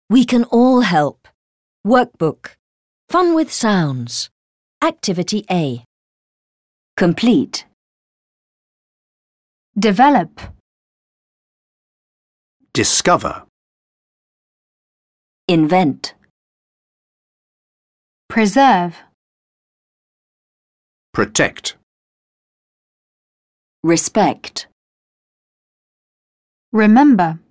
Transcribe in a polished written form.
We can all help. Workbook. Fun with sounds. Activity A. Complete. Develop. Discover. Invent. Preserve. Protect. Respect. Remember.